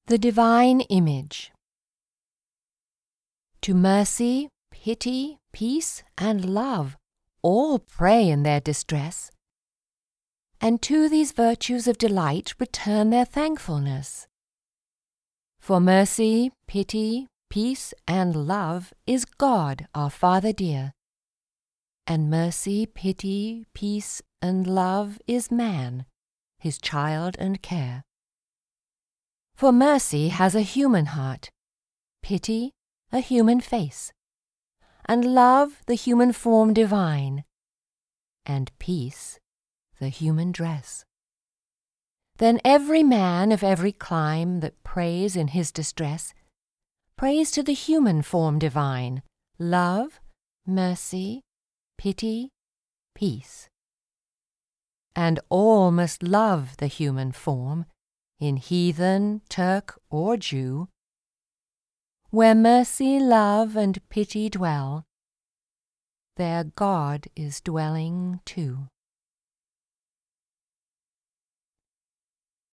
The Divine Image. To mercy, pity, peace, and love all pray in their distress, and to these virtues of delight return their thankfulness. For mercy, pity, peace, and love is God our Father dear, and mercy, pity, peace, and love is man, his child and care. For mercy has a human heart, pity a human face, and love the human form divine, and peace the human dress. Then every man of every clime that prays in his distress prays to the human form divine, love, mercy, pity, peace. And all must love the human form, in heathen, Turk, or Jew. Where mercy, love, and pity dwell, there God is dwelling too.